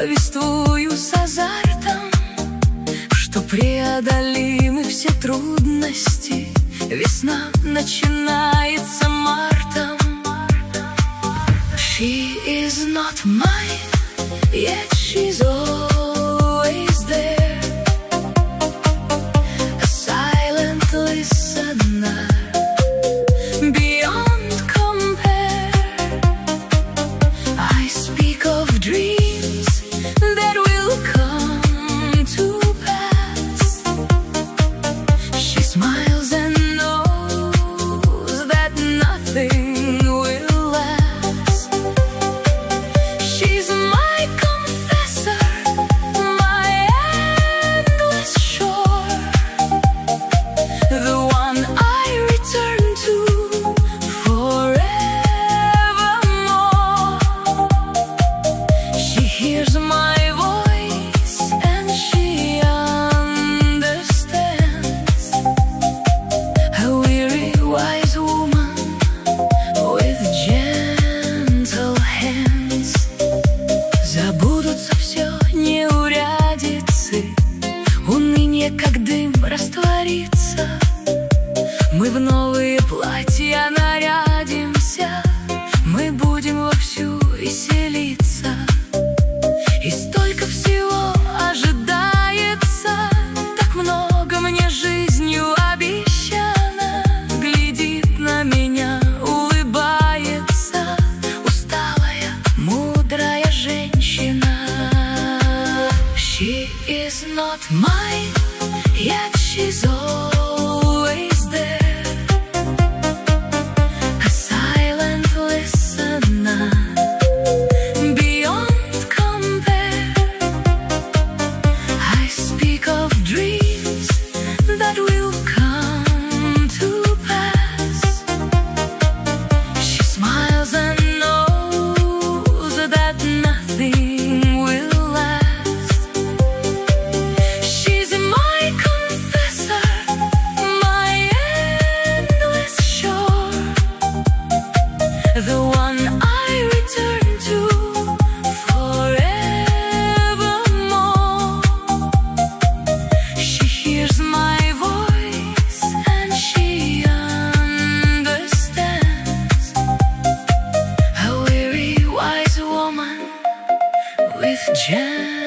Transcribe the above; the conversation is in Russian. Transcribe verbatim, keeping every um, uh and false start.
повествую с азартом, что преодолимы все трудности. Весна начинается мартом. She is not mine, yet she's always there, a silent listener beyond compare. I speak of dreams that will come to pass. She smiles and knows that nothing will last. She's my confessor, my endless shore, the one I return to forevermore. She hears my voice and she understands, a weary wise woman with gentle hands. Забудутся все неурядицы, уныние как дым растворится. Мы в новые платья нарядимся, мы будем вовсю веселиться. И столько всего ожидается, так много мне жизнью обещано. Глядит на меня, улыбается усталая, мудрая женщина. She is not mine, yet she's always there, a silent listener beyond compare. I speak of dreams that will come to pass. She smiles and knows that nothing will last. She's my confessor, my endless shore, the one I return to forevermore. She hears my voice and she understands, a weary wise woman with gentle